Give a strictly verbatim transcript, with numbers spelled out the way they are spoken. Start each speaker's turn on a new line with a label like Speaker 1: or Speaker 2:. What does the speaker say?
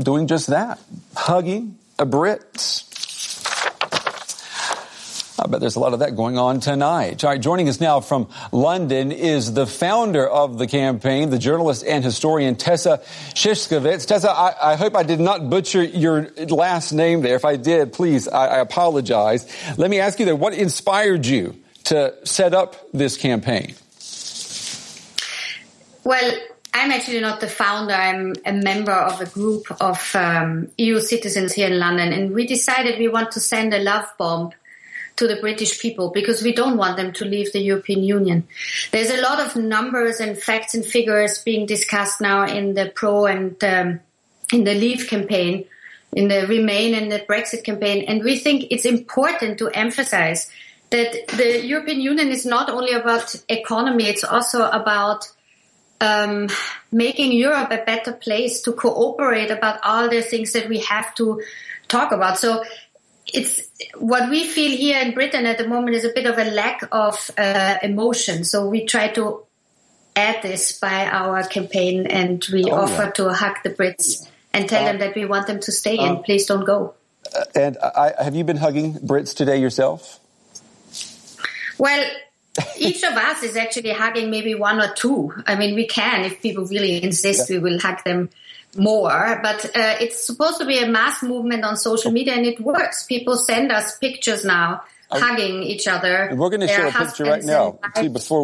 Speaker 1: doing just that, hugging a Brit. I bet there's a lot of that going on tonight. All right, joining us now from London is the founder of the campaign, the journalist and historian Tessa Szyszkiewicz. Tessa, I, I hope I did not butcher your last name there. If I did, please, I, I apologize. Let me ask you though, what inspired you to set up this campaign?
Speaker 2: Well, I'm actually not the founder. I'm a member of a group of um, E U citizens here in London, and we decided we want to send a love bomb to the British people because we don't want them to leave the European Union. There's a lot of numbers and facts and figures being discussed now in the pro and um, in the Leave campaign, in the Remain and the Brexit campaign, and we think it's important to emphasize that the European Union is not only about economy, it's also about um, making Europe a better place to cooperate about all the things that we have to talk about. So it's what we feel here in Britain at the moment is a bit of a lack of uh, emotion. So we try to add this by our campaign, and we oh, offer yeah. to hug the Brits and tell uh, them that we want them to stay uh, and please don't go.
Speaker 1: Uh, and I, have you been hugging Brits today yourself?
Speaker 2: Well, each of us is actually hugging maybe one or two. I mean, we can, if people really insist, yeah. we will hug them more, but uh, it's supposed to be a mass movement on social media, and it works. People send us pictures now, hugging each other.
Speaker 1: And we're going to show a picture right now, too, before